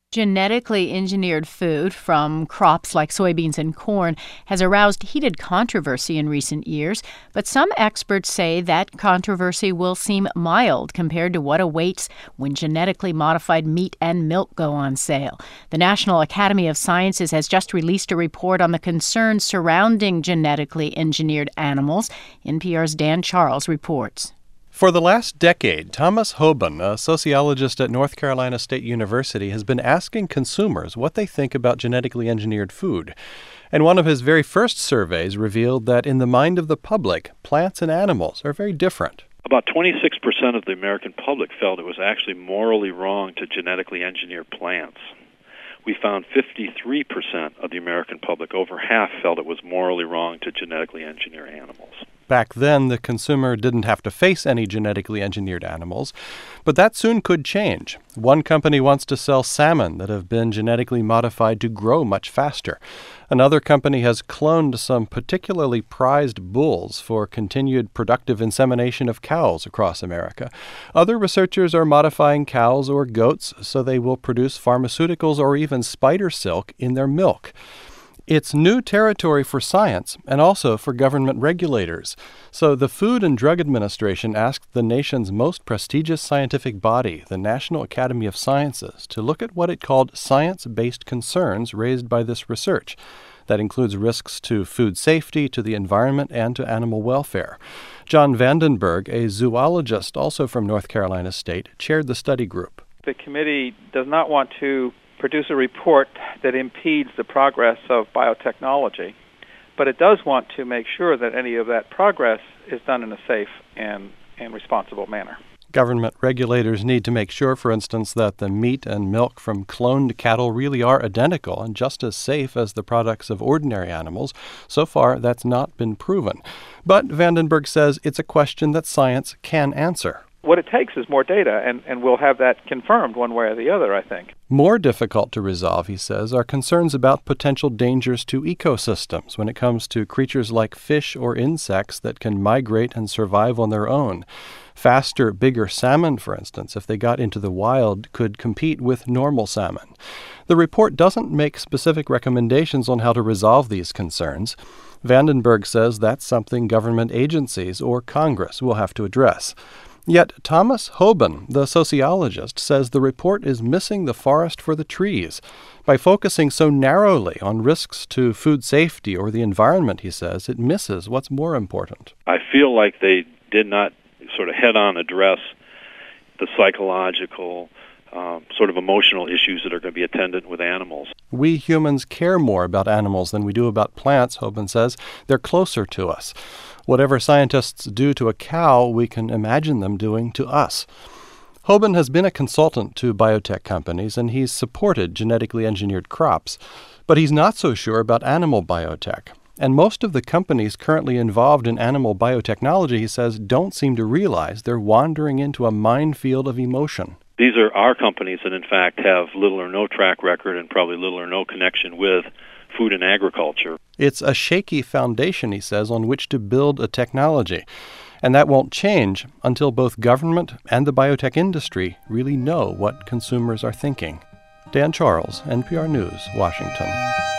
Genetically engineered food from crops like soybeans and corn has aroused heated controversy in recent years, but some experts say that controversy will seem mild compared to what awaits when genetically modified meat and milk go on sale. The National Academy of Sciences has just released a report on the concerns surrounding genetically engineered animals. NPR's Dan Charles reports. For the last decade, Thomas Hoban, a sociologist at North Carolina State University, has been asking consumers what they think about genetically engineered food. And one of his very first surveys revealed that in the mind of the public, plants and animals are very different. About 26% of the American public felt it was actually morally wrong to genetically engineer plants. We found 53% of the American public, over half, felt it was morally wrong to genetically engineer animals. Back then, the consumer didn't have to face any genetically engineered animals, but that soon could change. One company wants to sell salmon that have been genetically modified to grow much faster. Another company has cloned some particularly prized bulls for continued productive insemination of cows across America. Other researchers are modifying cows or goats so they will produce pharmaceuticals or even spider silk in their milk. It's new territory for science and also for government regulators. So the Food and Drug Administration asked the nation's most prestigious scientific body, the National Academy of Sciences, to look at what it called science-based concerns raised by this research. That includes risks to food safety, to the environment, and to animal welfare. John Vandenberg, a zoologist also from North Carolina State, chaired the study group. The committee does not want to produce a report that impedes the progress of biotechnology, but it does want to make sure that any of that progress is done in a safe and responsible manner. Government regulators need to make sure, for instance, that the meat and milk from cloned cattle really are identical and just as safe as the products of ordinary animals. So far, that's not been proven. But Vandenberg says it's a question that science can answer. What it takes is more data, and we'll have that confirmed one way or the other, I think. More difficult to resolve, he says, are concerns about potential dangers to ecosystems when it comes to creatures like fish or insects that can migrate and survive on their own. Faster, bigger salmon, for instance, if they got into the wild, could compete with normal salmon. The report doesn't make specific recommendations on how to resolve these concerns. Vandenberg says that's something government agencies or Congress will have to address. Yet Thomas Hoban, the sociologist, says the report is missing the forest for the trees. By focusing so narrowly on risks to food safety or the environment, he says, it misses what's more important. I feel like they did not sort of head-on address the psychological, sort of emotional issues that are going to be attendant with animals. We humans care more about animals than we do about plants, Hoban says. They're closer to us. Whatever scientists do to a cow, we can imagine them doing to us. Hoban has been a consultant to biotech companies, and he's supported genetically engineered crops. But he's not so sure about animal biotech. And most of the companies currently involved in animal biotechnology, he says, don't seem to realize they're wandering into a minefield of emotion. These are our companies that, in fact, have little or no track record and probably little or no connection with food and agriculture. It's a shaky foundation, he says, on which to build a technology. And that won't change until both government and the biotech industry really know what consumers are thinking. Dan Charles, NPR News, Washington.